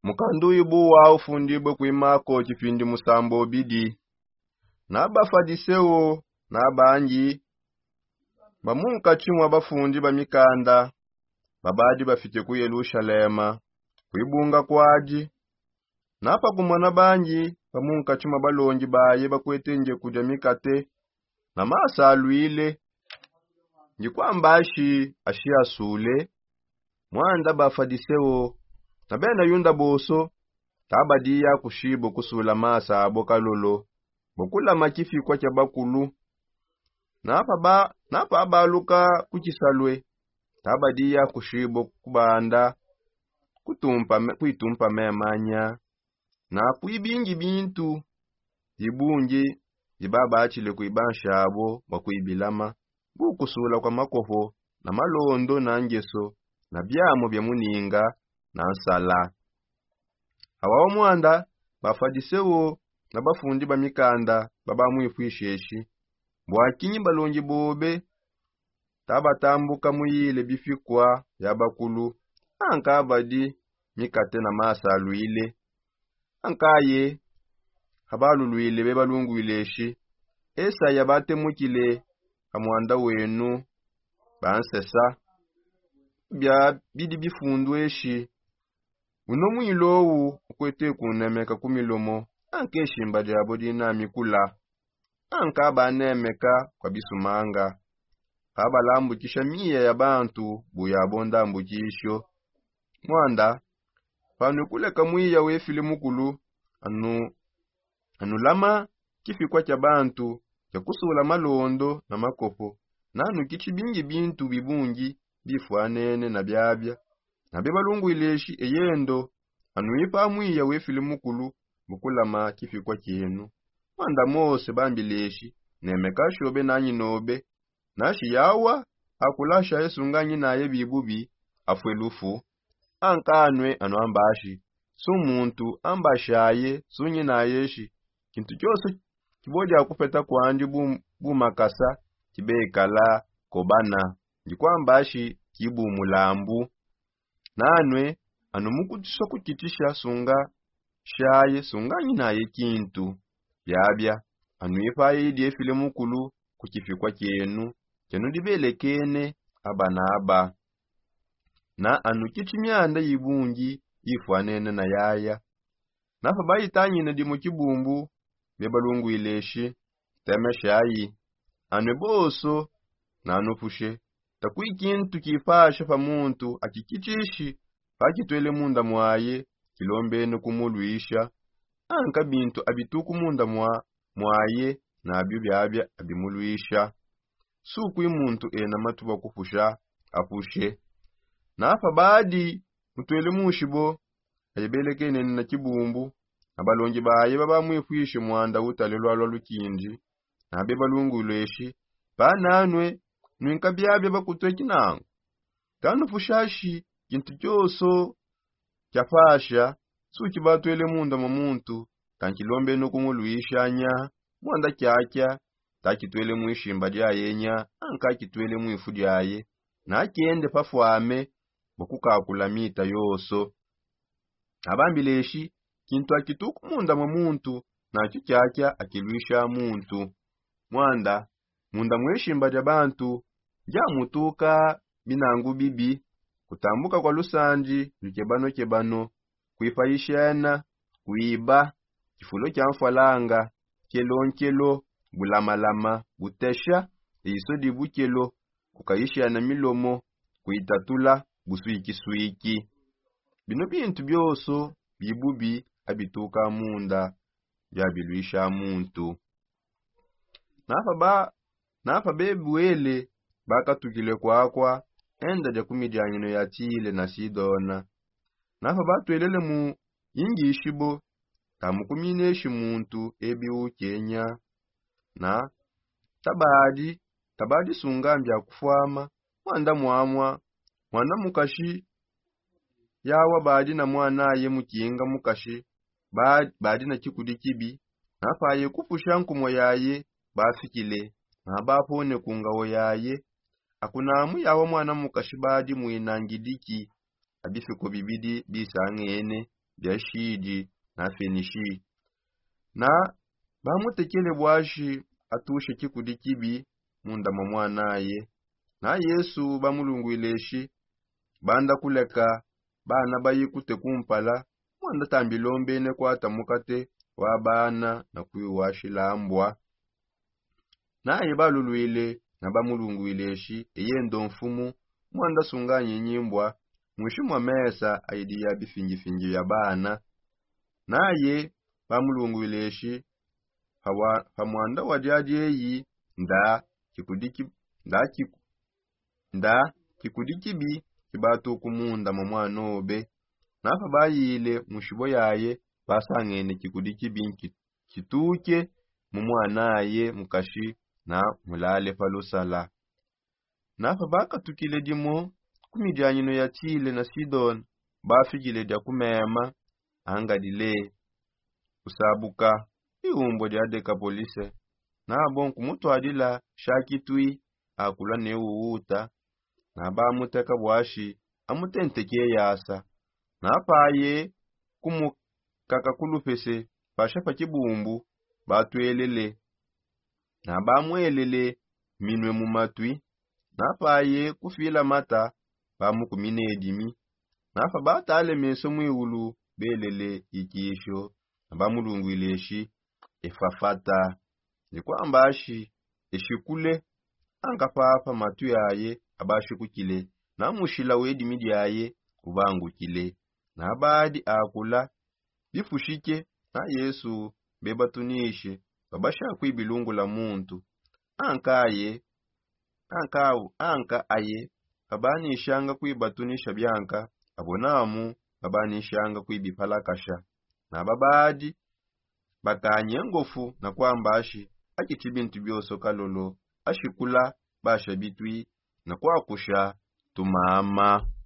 Mukandu ibuwa ufundibwe kuimako chipindi musambo bidi. N'abafarisewo n'abangi bamunka chimwa bafundi bamikanda babadi bafite ku Yerusalema kuibunga kwaji. Napa kumwana banji bamunka chimwa balongi baye bakwetenje kuja mikate na masa alwile ndikwamba ashiasule mwanda bafarisewo na bena yunda boso tabadiya kushibo kusula masa abokalolo bokula makifi kwa chabakulu napa abaluka kuchisalwe tabadiya kushibo kubanda kuitumpa memanya na kuibingi bintu ibunji ibaba achile kuibansha abo bakuibilama bukusula kwa makoho na malondo na ngeso na byamo bya muninga na nsala. Awawo mwanda bafarisewo na bafundi bamikanda babamwifwisheshi bwakinyi balongi bobe tabatambuka muyile bifikwa yabakulu anka abadi mikate na masa alwile ankaye habalulwile bebalungwileshi esa yabatemukile amwanda wenu bansesa bya bidi bifundweshi uno mwilowu ukwete kunemeka kumilomo anke shimba jabo dinamikula anka banemeka kwa bisumanga abalambukisha miya ya bantu buyabonda ambukisho mwanda panukuleka mwiya wefile mukulu anulama kifikwa cha bantu ya kusula malondo na makopo nanu kichibingi bintu bibungi bifwanene na byabya na bebalungwileshi eyendo anuipa mwiya wefile mukulu mukulama kifikwa kyenu mwanda mose bambileshi nemekashobe nanyi nobe nashi yawa akulasha esunganyi naye bibubi afwelufu ankanwe anuambashi sumuntu ambashaye sunyi nayeshi kintu cyose kiboja kupeta kwandi bumakasa kibekala kobana ndikwambashi kibu mulambu nanwe anumukutisha kukitisha sunga shaye sunganyi naye kintu byabya anuipa yidi efile mukulu kukifikwa kyenu dibelekene aba na anukichimyanda yibungi ifwanene na yaya nafa bayitanyine di mukibumbu bebalungwileshi temeshayi anwe boso na anupushe takui kintu kifasha pa muntu akikichishi pakitwele munda mwaye kilombene kumulwisha anka bintu abituku munda mwaye na abyo byabya abimulwisha sukui muntu ena matuba kupusha apushe nafa badi mutwele mushibo ayebelekene na kibumbu abalongi baye babamwifwishe mwanda utalelwa lukindi na bebalungulweshi bananwe nwinka byabya bakutwe kinango kanu fushashi kintu cyoso cyafasha suki batwele munda mu muntu kankilombe no kumulwishanya mwanda kyakya takitwele mwishimba lyayenya anka kitwele mwifu lyaye na kende pafwame bokukakula mita yoso abambileshi kintu akituku munda mu muntu na kyakya akilwisha muntu mwanda munda mwishimba lya bantu jamutuka binangu bibi kutambuka kwa lusanji kebano kuifayishana kuiba kifulo kya mfalanga kelonkelo bulamalama butesha isodi bukelo kukayishana milomo kuitatula buswiki bino bintu byoso bibubi abituka munda byabilwisha muntu nafa bebuele bakatukile kwakwa enda ja kumijanyino ya Tile na Sidona nafa batwelele mu ingishibo tamukumineshi muntu ebiu Kenya na tabadi sungambya kufwama mwanda mwana mukashi yawa badi na mwanaye mukinga mukashi badi na kikudi kibi nafaye kupusha nkumo yaye bafikile na bapone kungawo yaye akunamu yawa mwana mukashi badi muinangidiki abifiko bibidi bisangene bya shidi na fenishi. Na bamutekele bwashi atushe kikudi kibi munda mwa mwanaye. Na Yesu bamulunguileshi banda kuleka bana bayikute kumpala mwanda tambilombene kwata mukate wa bana na kuiwashilambwa. Naye balulwile na bamulunguileshi eyendo mfumu mwanda sunganye nyimbwa mwishimu wa mesa aidi ya bifingi ya bana. Naye bamulunguileshi hamwanda wadiadi eyi nda kikudi kibi kibatu kumunda mwa mwanobe. Nafa bayile mushibo yaye basangene kikudi kibi kituke mu mwanaye mukashi na mulale palusala. Nafa bakatukile dimo kumijanyino ya Tile na Sidon bafikile dia kumema angadile usabuka iumbo dia Dekapolise. Na bonku mutu adila shakitui akula ne uuta na bamuteka bwashi amutenteke yasa. Na paye kumukaka kulupese pashafa kibumbu batwelele na bamwelele minwe mumatwi. Na paye kufila mata bamukumine edimi. Nafa batale meso mwiulu belele ikisho na bamulunguileshi efafata. Ni kwamba ashi eshikule anga papa matu yaye abashi kukile na mushila wedimi diaye ubangu kile. Na badi akula bifushike na Yesu bebatunishe babasha kuibilungu la muntu. Anka aye abanishanga kuibatunisha byanka abonamu abanishanga kuibipalakasha. Na babadi bakanye ngofu na kwamba ashi akiti bintu byoso kalolo ashikula basha bitwi na kwakusha tumama.